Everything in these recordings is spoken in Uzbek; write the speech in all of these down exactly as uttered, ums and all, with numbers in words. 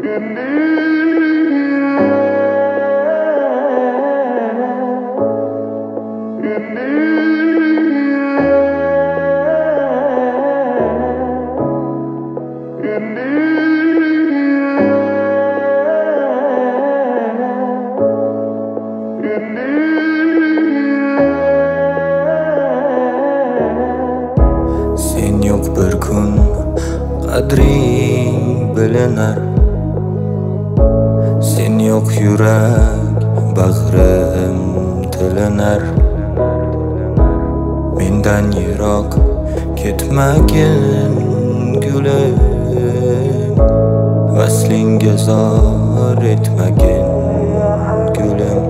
Sen yo'q bir kun qadring bilinar. Sen yo'q yurak bag'rim tilinar. Mendan yiroq ketmagin gulim, vaslingga zor etmagin gulim.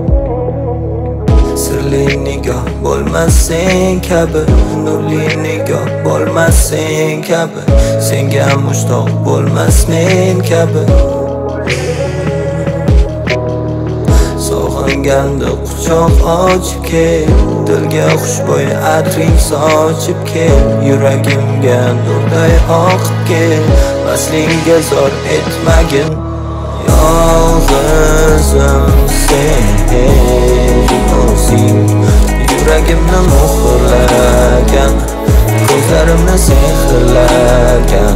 Sirli nigoh bo'lmas sen kabi, nurli nigoh bo'lmas sen kabi, senga mushtoq bo'lmas men kabi. Sog'inganda quchoq ochib kel, dilga xushbo'y atring sochib kel, yuragimga nurday oqib kel, vaslingga zor etmagin. Yolg'izim sen o'zing, yuragimni muhrlagan, ko'zlarimni sehrlagan.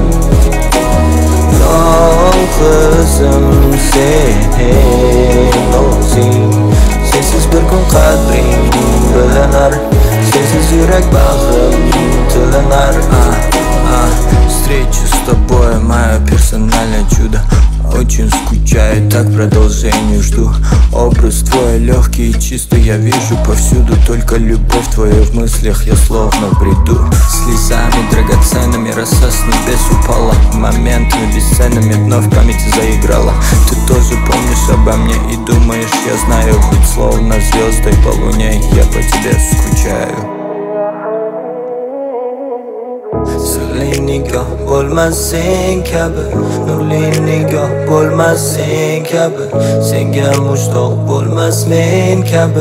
Yolg'izim sen o'zing, sensiz bir kun qadring bilinar, sensiz yurak bag'rim tilinar. ah, ah. Встреча с тобой мое персональное чудо. Очень скучаю, так продолжение жду. Образ твой легкий и чистый я вижу повсюду. Только любовь твою в мыслях, я словно бреду. Слезами драгоценными роса с небес упала, моментами бесценными вновь в памяти заиграла. Ты тоже помнишь обо мне и думаешь, я знаю, быть словно звездой по луне, я по тебе скучаю. Sirli nigoh bo'lmas sen kabi, nurli nigoh bo'lmas sen kabi, senga mushtoq bo'lmas men kabi.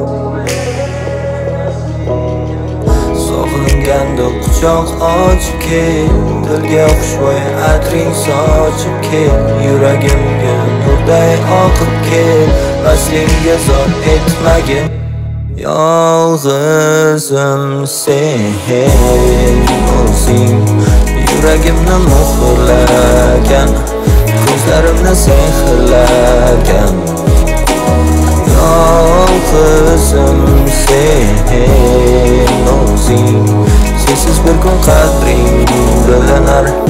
Sog'inganda quchoq ochib kel, dilga xushbo'y atring sochib kel, yuragimga nurday oqib kel, vaslingga zor etmagin. Yolg'izim sen o'zing, yuragimni muhrlagan, ko'zlarimni sehrlagan. Yolg'izim sen o'zing, sensiz bir kun qadring bilinar,